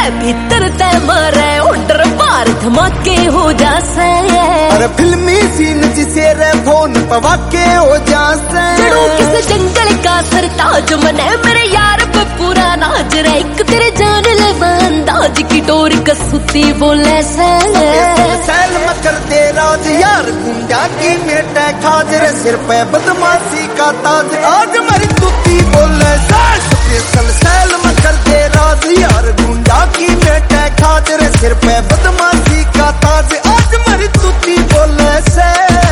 भीतर ते मारे ऑर्डर बार धमाके हो जासे। अरे फिल्मी सीन जिसे रे फोन पवाके हो जासे। चढ़ो किस जंगल का सरताज मने मेरे यार पे पूरा नाज रे। एक तेरे जान ले अंदाज की डोर कसूती बोले से। सैल मकर दे राज यार गुंडा की मेटा खाज रे। सिर पे बदमाशी का ताज आज मरी कुत्ती बोले स्पेशल। सैल मकर दे राज यार गुंडा की मेटा खाज रे। सिर पे बदमाशी का ताज आज मरी कुत्ती बोले से।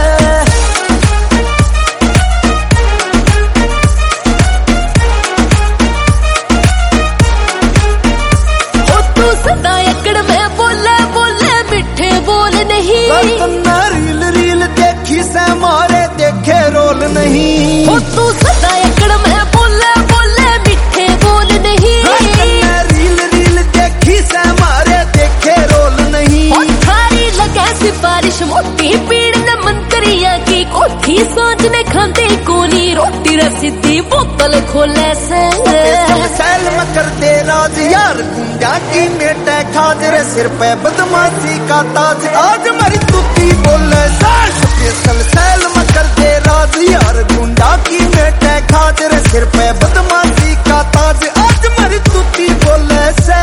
सदा एकड़ में बोले बोले मिठे बोल नहीं। रील रील देखी से मारे देखे रोल नहीं। हो तू सदा एकड़ में बोले बोले मिठे बोल नहीं। रील रील देखी से मारे देखे रोल नहीं। थारी लगे सिफारिश मोटी पीड़ न मंत्रिया की कोठी। सोचने खाते कोनी रोटी रसीदी बोतल खोले से। सैल मकर दे राज यार गुंडा की मेटा खाज रे। सिर पे बदमाशी का ताज आज मरी तुती बोले स्पेशल। सैल मकर दे राज यार गुंडा की मेटा खाज रे। सिर पे बदमाशी का ताज आज मरी तुती बोले से।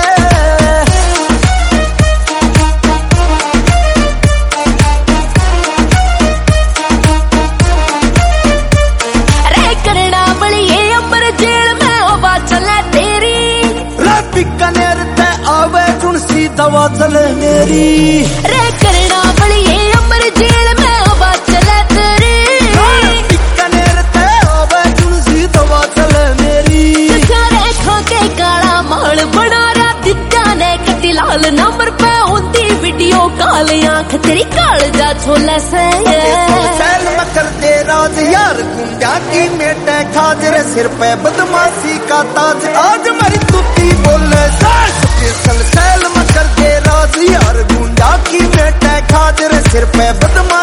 अरे करना बड़ी ये अमर जेल में हवा चले तेरी। बीकानेर ते आवे जुनसी दवा चले मेरी। रे करना बड़ी ये अमर जेल में हवा चले तेरी। बीकानेर ते आवे जुनसी दवा चले मेरी। सारे खा के काला माल बना रहा दित्या ने कटी लाल नंबर पे होती वीडियो कॉल। आंख तेरी काल जा छोले से। सैल मकर दे राज यार गुंडा की मेटा खाज रे। सिर पे बदमाशी का ताज आज मरी तुती बोले स्पेशल। सैल मकर दे राज यार गुंडा की मेटा खाज रे। सिर पे बदमाशी